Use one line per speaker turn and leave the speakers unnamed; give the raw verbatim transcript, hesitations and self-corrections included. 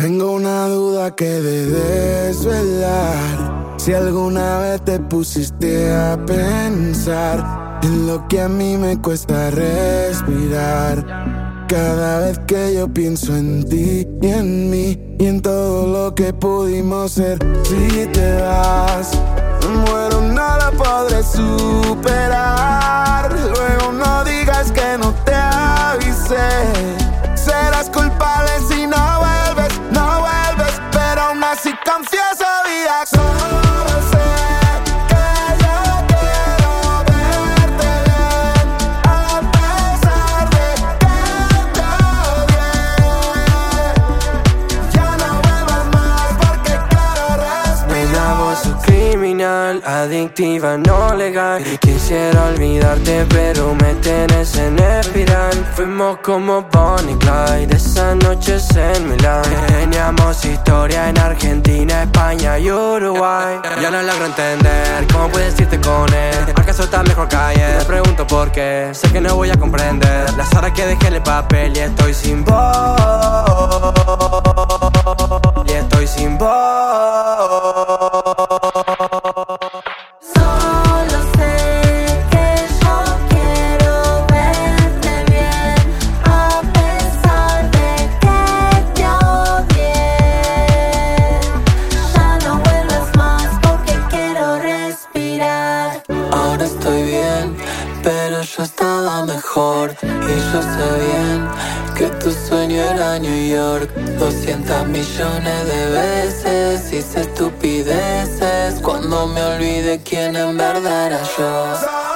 Tengo una duda que de desvelar. Si alguna vez te pusiste a pensar en lo que a mí me cuesta respirar, cada vez que yo pienso en ti y en mí y en todo lo que pudimos ser. Si te vas, me muero, no la podré superar. Luego no digas que no te avisé. Serás culpable si no vuelves, no vuelves, pero aún así confieso, vida. Solo sé que yo quiero verte bien, a pesar de que te odié. Ya no vuelvas más porque quiero respirar.
Una voz criminal, adictiva, no legal. Quisiera olvidarte pero me tienes en espiral. Fuimos como Bonnie y Clyde esas noches en Milán. Teníamos historia en Argentina, España y Uruguay. Ya no logro entender cómo puedes irte con él. ¿Acaso está mejor que ayer? Me pregunto por qué, sé que no voy a comprender las horas que dejé en el papel y estoy sin voz. Y estoy sin voz.
Ahora estoy bien, pero yo estaba mejor. Y yo sé bien que tu sueño era New York. Doscientos millones de veces hice estupideces cuando me olvidé quién en verdad era yo.